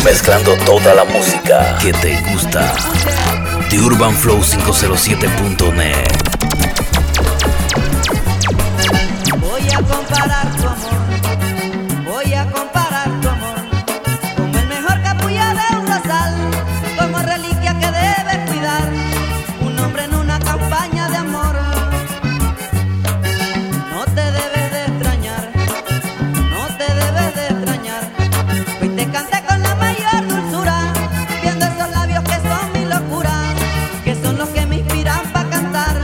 Mezclando toda la música que te gusta. The Urban Flow 507.net. Voy a comparar tu amor, voy a comparar tu amor como el mejor capullo de un rosal, como reliquia que debes cuidar, un hombre en una campaña de amor. No te debes de extrañar, no te debes de extrañar. Hoy te canté con la mayor dulzura, viendo esos labios que son mi locura, que son los que me inspiran para cantar.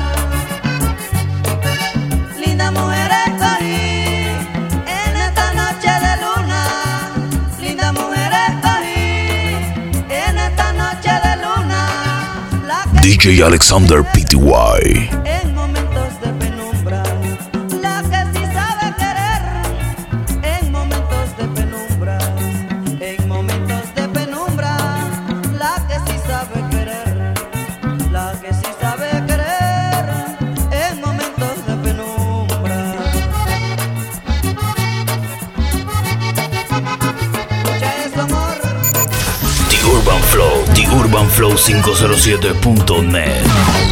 Linda mujer escogí en esta noche de luna, linda mujer escogí en esta noche de luna, la que DJ Alexander Pty. en momentos de penumbra, la que sí sabe querer, en momentos de penumbra, en momentos de penumbra, la que sí sabe querer, la que sí sabe querer, en momentos de penumbra. Escucha eso, amor. The Urban Flow 507.net.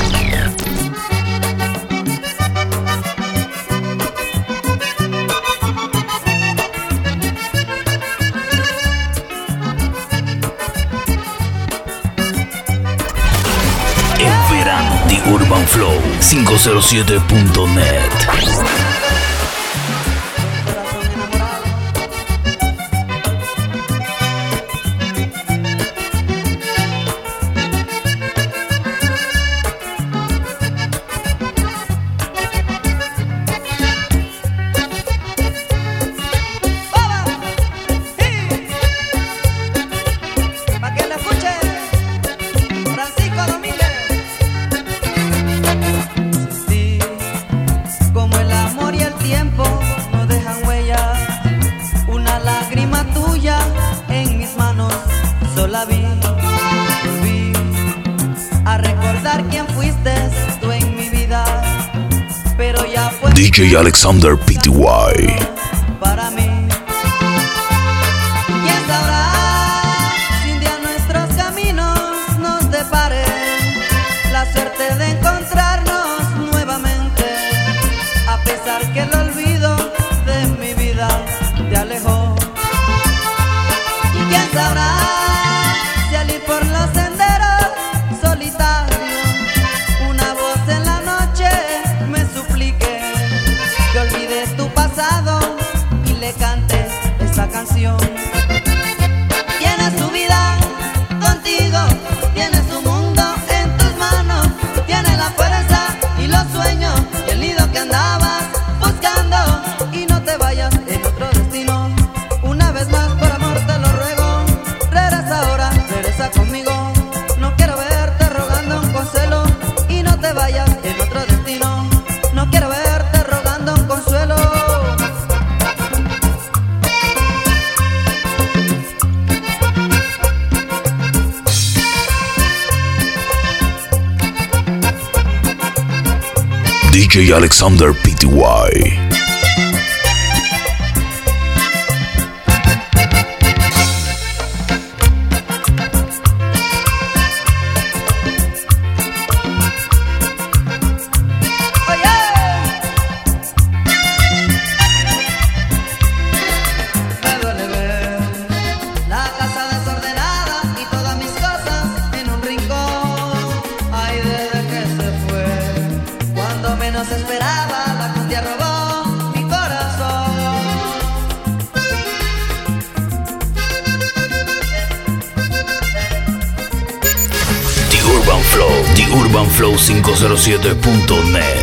En verano, The Urban Flow 507.net. Corazón enamorado. ¡Baba! ¡Sí! Pa' que lo escuche Francisco Domínguez. Sí, como el amor y el tiempo no dejan huella, una lágrima tuya en mis manos sola vi a recordar quién fuiste tú en mi vida, pero ya fue DJ Alexander Pty. para mí. ¿Quién sabrá si un día nuestros caminos nos deparen la suerte de encontrarnos nuevamente, a pesar que el olvido de mi vida te alejó? ¿Y quién sabrá si al ir por los senderos solitarios una voz en la noche me suplique que olvides tu pasado y le cantes esta canción? Tienes tu vida contigo, tienes tu mundo en tus manos, tienes la fuerza y los sueños y el nido que andabas buscando, y no te vayas en otro destino. Una vez más, por amor te lo ruego, regresa ahora, regresa conmigo. No quiero verte rogando un consuelo, y no te vayas en otro destino. No quiero verte rogando un consuelo. DJ Alexander Pty. Oye, me duele ver la casa desordenada y todas mis cosas en un rincón. Ay, desde que se fue, cuando menos esperaba, la cumbia robó mi corazón. The Urban Flow 507.net.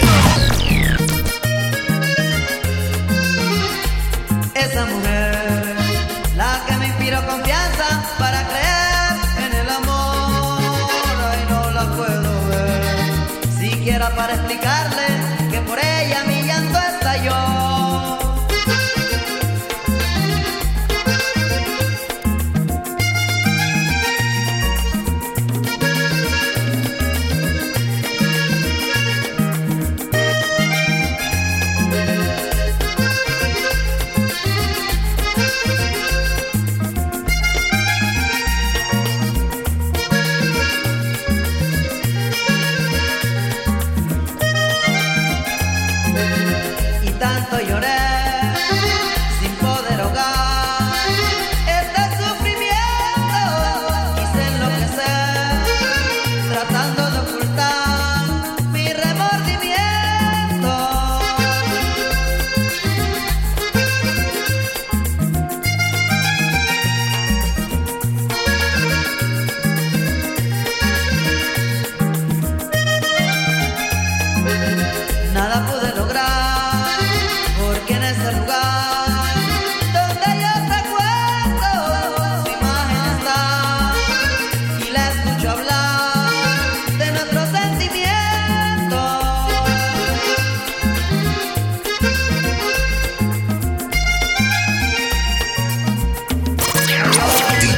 Esa mujer, la que me inspiró confianza para creer en el amor. Ay, no la puedo ver, siquiera para explicarle que por ella mi llanto estalló.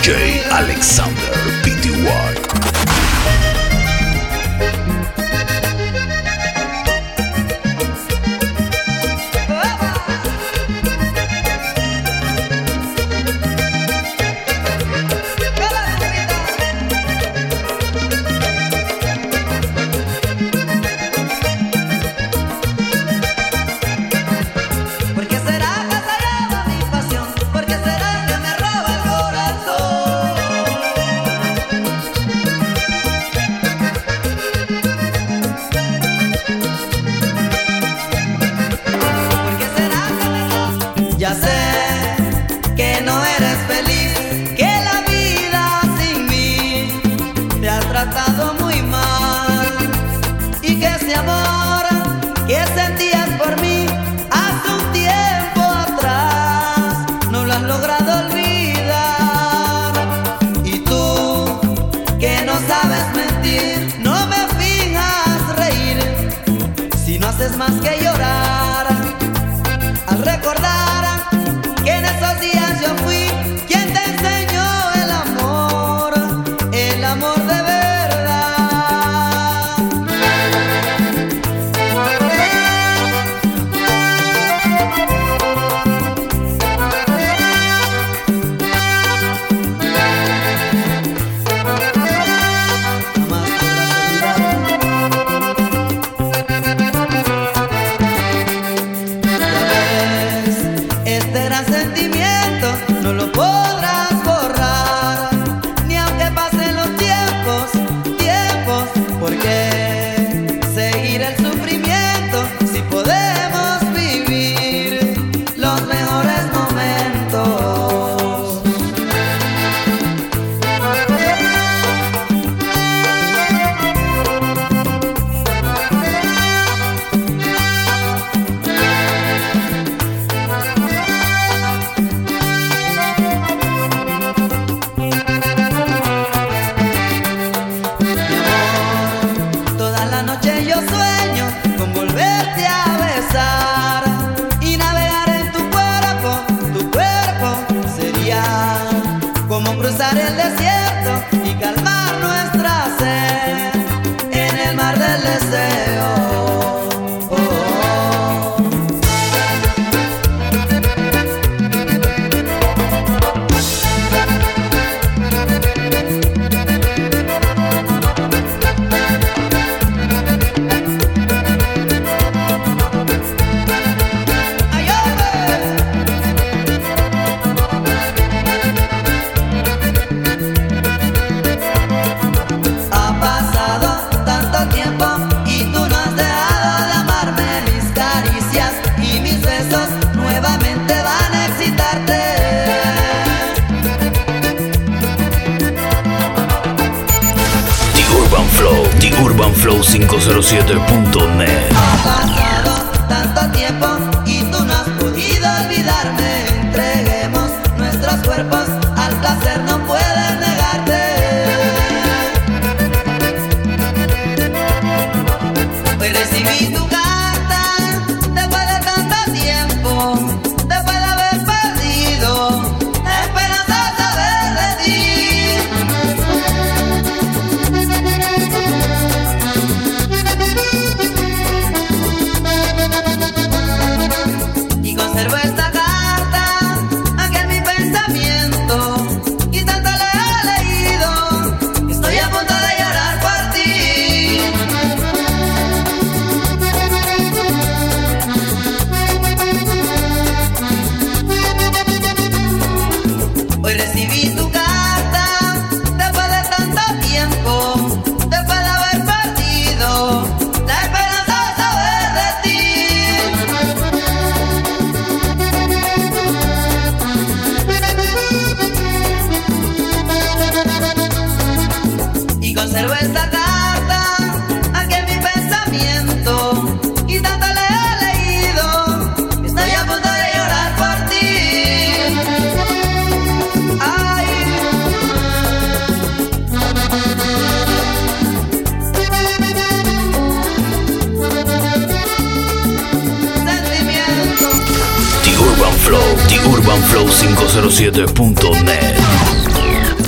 DJ Alexander Pty. Ya sé que no eres feliz, que la vida sin mí te ha tratado muy mal y que ese amor que sentías por mí hace un tiempo atrás no lo has logrado olvidar. Y tú que no sabes mentir, no me finjas reír si no haces más que llorar al recordar que en esos días yo fui quien te enseñó el amor de verdad. Jamás podrás olvidar. Este gran sentimiento no lo podrás borrar, ni aunque pasen los tiempos, porque seguir el sufrimiento si podemos vivir los mejores momentos. Yo sueño con volverte a besar y navegar en tu cuerpo sería como cruzar el desierto y calmar nuestra sed en el mar del deseo. TheUrbanFlow507.net. Ha pasado tanto tiempo y tú no has podido olvidarme. Entreguemos nuestros cuerpos al placer, no puedes negarte. Hoy recibí tu carta después de tanto tiempo, después de haber perdido la esperanza de saber de ti. Conservo esta carta aquí en mi pensamiento y tanto la he leído que estoy a punto de llorar por ti. Hoy recibí tu carta después de tanto tiempo, después de haber perdido la esperanza de saber de ti. Conservo esta carta aquí en mi pensamiento y tanto la he leído que estoy a punto de llorar por ti. Ay. Sentimiento. TheUrbanFlow507.net.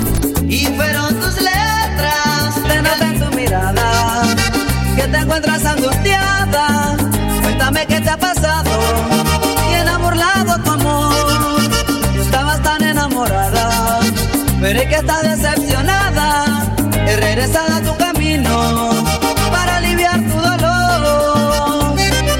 veré que estás decepcionada y regresada a tu camino para aliviar tu dolor.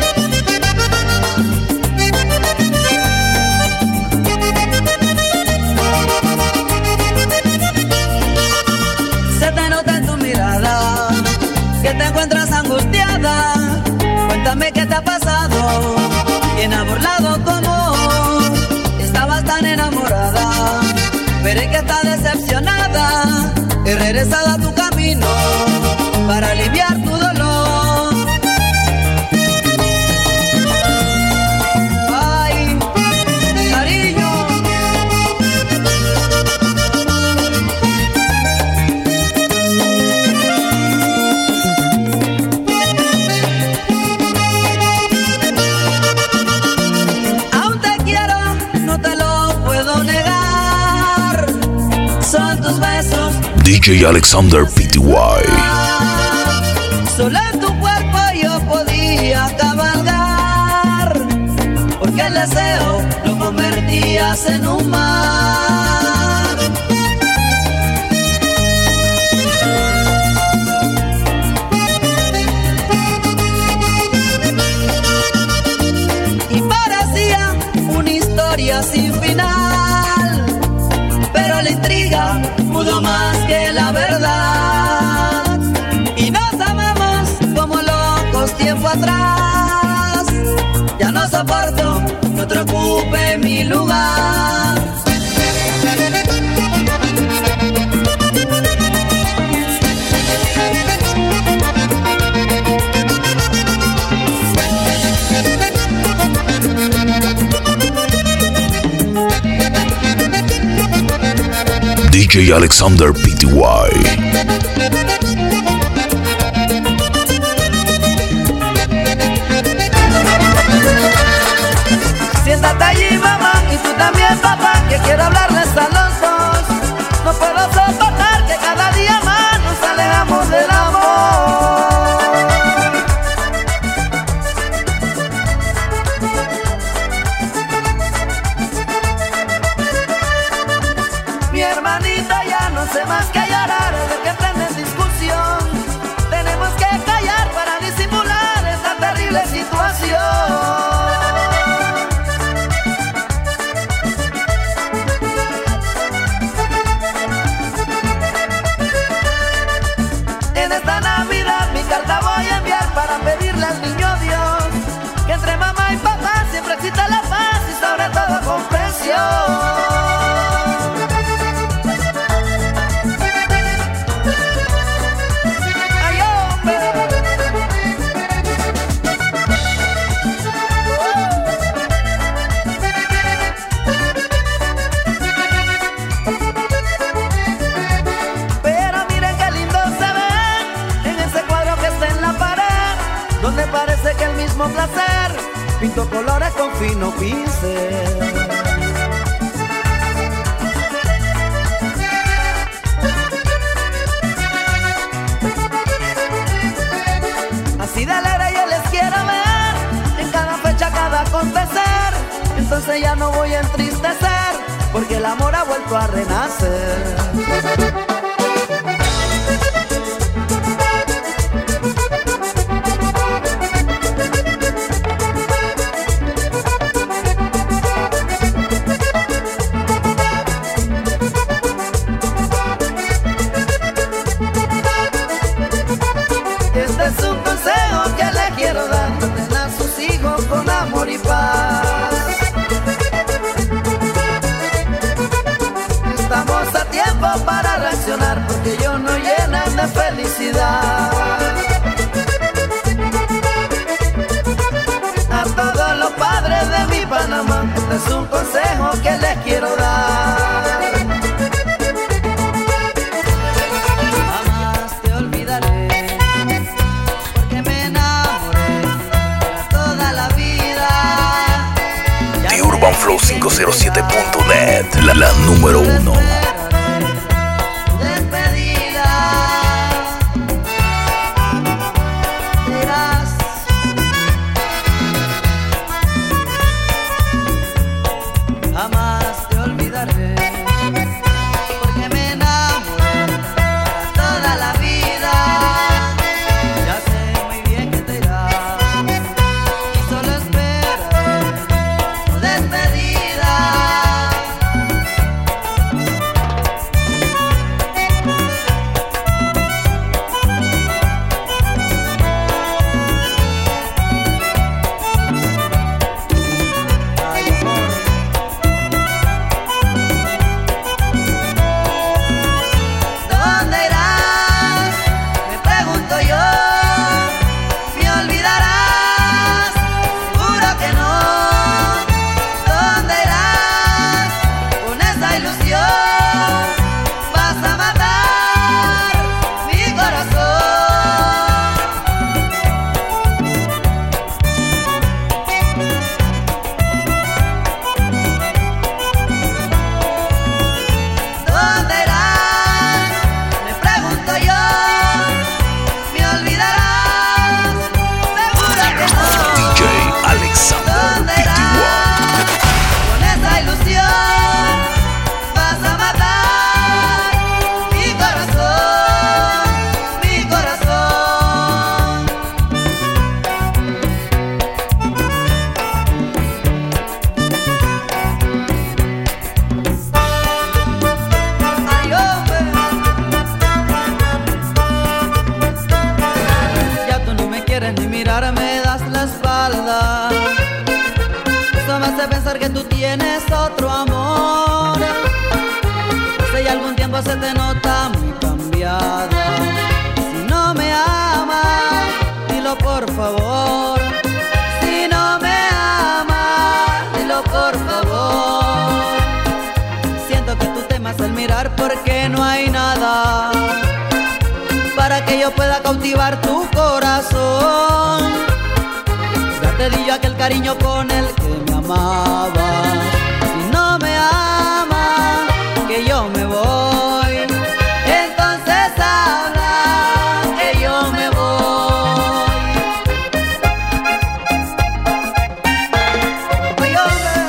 Se te nota en tu mirada que te encuentras angustiada. Cuéntame qué te ha pasado, quién ha burlado tu amor. Estabas tan enamorada, veré que estás decepcionada y regresada a tu camino para aliviar tu dolor. Ay, cariño. Aún te quiero, no te lo puedo negar. Son tus besos, DJ Alexander Pty. solo en tu cuerpo yo podía cabalgar, porque el deseo lo convertías en un mar. Y parecía una historia sin final, pero la intriga pudo más que la verdad. Y nos amamos como locos tiempo atrás. Ya no soporto que otro ocupe mi lugar. DJ Alexander Pty. Siéntate allí, mamá, y tú también, papá, que quiero hablarles a los dos. No puedo soportar que cada día más nos alejamos del amor. Mi hermanita ya no sé más que llorar de que prende en discusión. Tenemos que callar para disimular esta terrible situación. En esta Navidad mi carta voy a enviar para pedirle al niño Dios que entre mamá y papá siempre exista la paz y sobre todo comprensión. Ay, hombre. Pero miren qué lindo se ve en ese cuadro que está en la pared, donde parece que el mismo placer pintó colores con fino pincel. Así de alegre yo les quiero ver en cada fecha, cada acontecer. Entonces ya no voy a entristecer, porque el amor ha vuelto a renacer. Este es un consejo que le quiero dar: traten a sus hijos con amor y paz. Estamos a tiempo para reaccionar, porque ellos nos llenan de felicidad. A todos los padres de mi Panamá, este es un consejo que les quiero dar. Jamás te olvidaré, porque me enamoré para toda la vida. TheUrbanFlow507.net, la número 1. Despedida, dirás, jamás te olvidaré, porque me quieres ni mirar, me das la espalda. Esto me hace pensar que tú tienes otro amor. Hace ya algún tiempo se te nota muy cambiada. Si no me amas, dilo por favor. Si no me amas, dilo por favor. Siento que tú temas al mirar porque no hay nada para que yo pueda cautivar tu corazón. Ya te di yo aquel cariño con el que me amabas. Si no me amas, que yo me voy. Entonces habla, que yo me voy. Ay, hombre.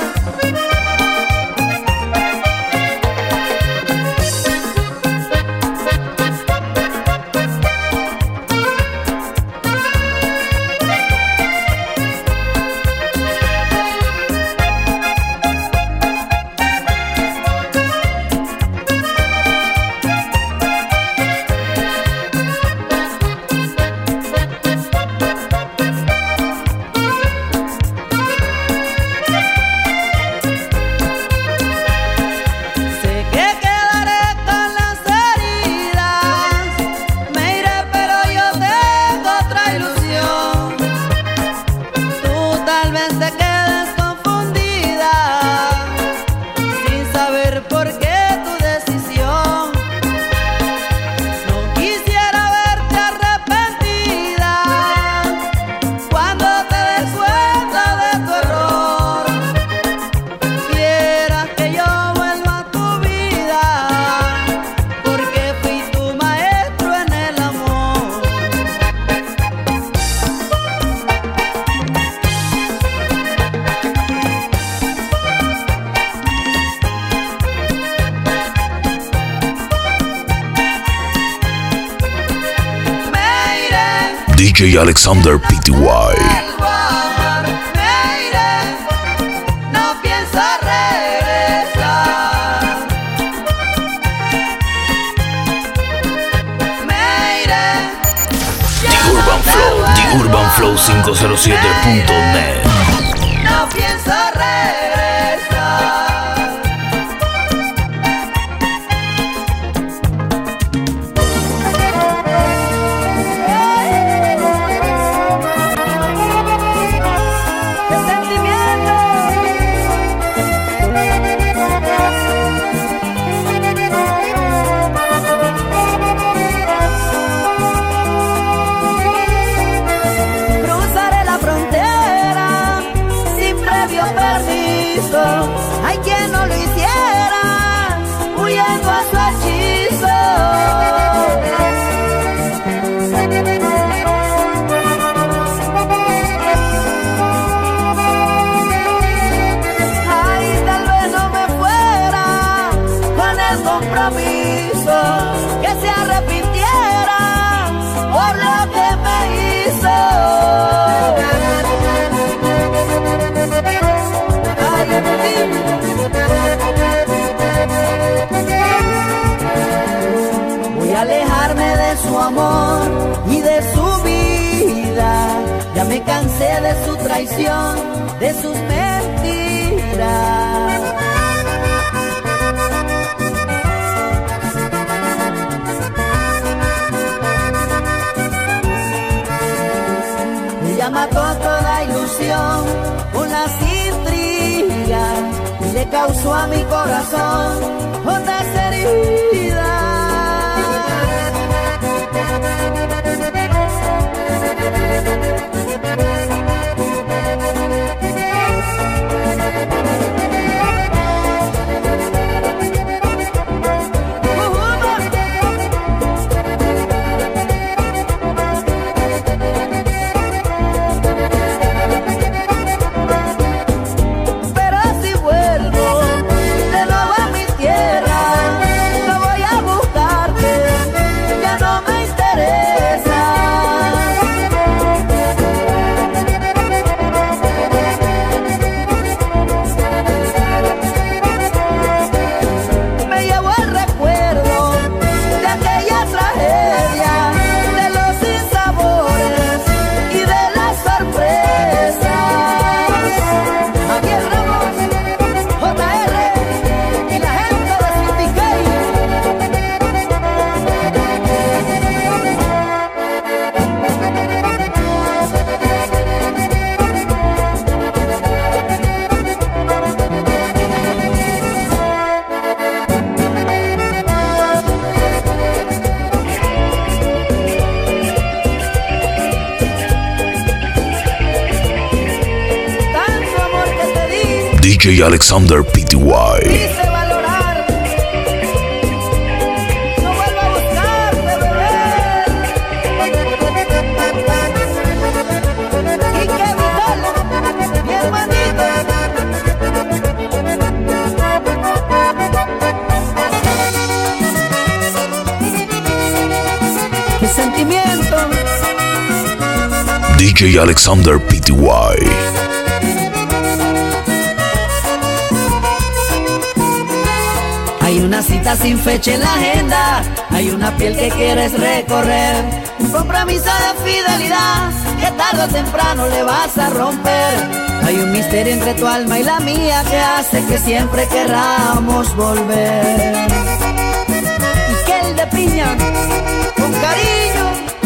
DJ Alexander Pty. No pienso regresar. Me iré. The Urban Flow 507.net. No pienso regresar. Hay quien no lo hiciera, huyendo a su hechizo. Ay, tal vez no me fuera con el compromiso, que se arrepintiera por lo que me hizo. Voy a alejarme de su amor y de su vida. Ya me cansé de su traición, de sus mentiras. Ella mató toda ilusión con las intrigas y le causó a mi corazón hondas heridas. Pero si vuelvo de nuevo a mi tierra, no voy DJ Alexander Pty. Quise valorar, no vuelvo a buscarte, bebé. Y que Vitalo, mi hermanito. Qué sentimiento. DJ Alexander Pty. Hay una cita sin fecha en la agenda, hay una piel que quieres recorrer, un compromiso de fidelidad que tarde o temprano le vas a romper. Hay un misterio entre tu alma y la mía que hace que siempre querramos volver. Y que el de piña, con cariño.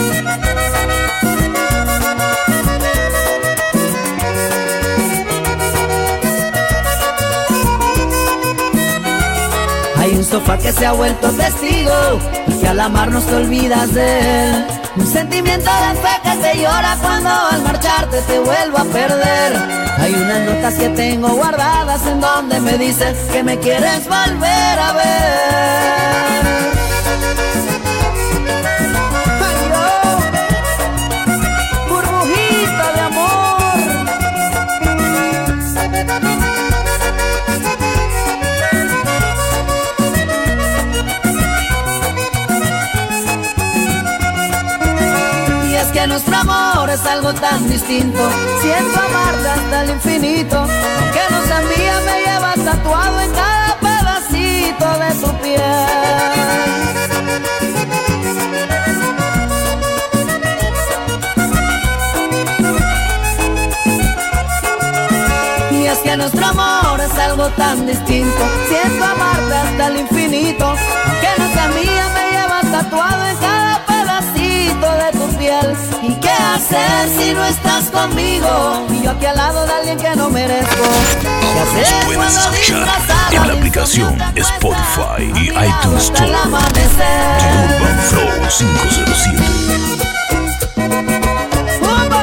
Hay un sofá que se ha vuelto testigo y que al amarnos te olvidas de él. Un sentimiento de fe que te llora cuando al marcharte te vuelvo a perder. Hay unas notas que tengo guardadas en donde me dices que me quieres volver a ver. Ay, oh, burbujita de amor. Que nuestro amor es algo tan distinto. Siento amarte hasta el infinito, aunque no sea mía, me llevas tatuado en cada pedacito de tu piel. Y es que nuestro amor es algo tan distinto. Siento amarte hasta el infinito, aunque no sea mía, me llevas tatuado en cada pedacito de tu piel. ¿Y qué hacer si no estás conmigo? Y yo aquí al lado de alguien que no merezco. ¿Qué hacer Puedes cuando escuchar disfrazado en la de aplicación insomnio te Spotify y acuestas iTunes hasta el Store. amanecer? The Urban Flow 507. ¡Opa!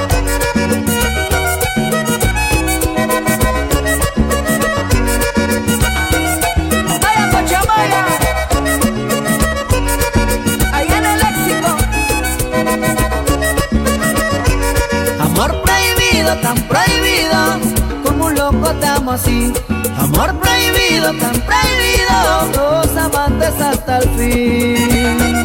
¡Vaya Cochamaya! Ahí en el léxico. Amor prohibido, tan prohibido, como un loco te amo así. Amor prohibido, tan prohibido, dos amantes hasta el fin.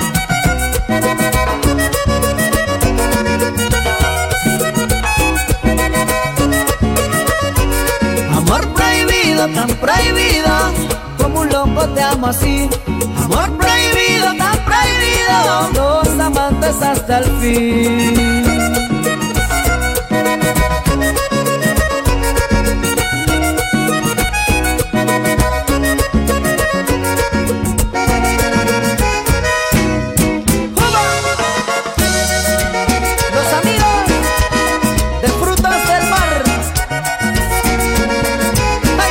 Amor prohibido, tan prohibido, como un loco te amo así. Amor prohibido, tan prohibido, dos amantes hasta el fin. Los amigos de Frutas del Mar. ¡Ay,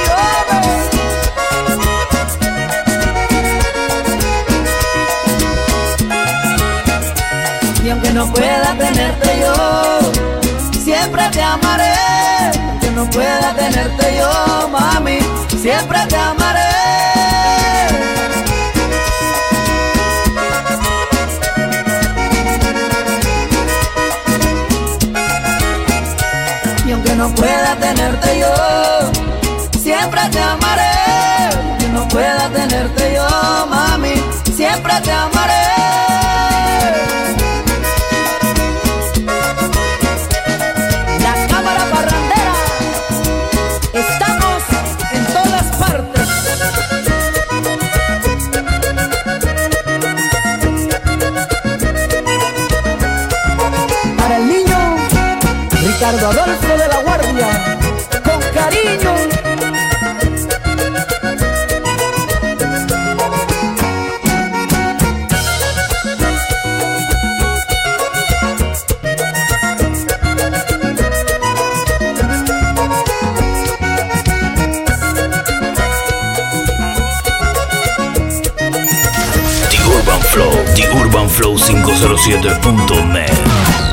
y aunque no pueda tenerte yo, siempre te amaré. Aunque no pueda tenerte yo, mami, siempre te amaré. Y aunque no pueda tenerte yo, siempre te amaré. Aunque no pueda tenerte yo, mami, siempre te amaré. La cámara parrandera, estamos en todas partes. Para el niño Ricardo Adolfo de la Guardia, con cariño. The Urban Flow 507.net.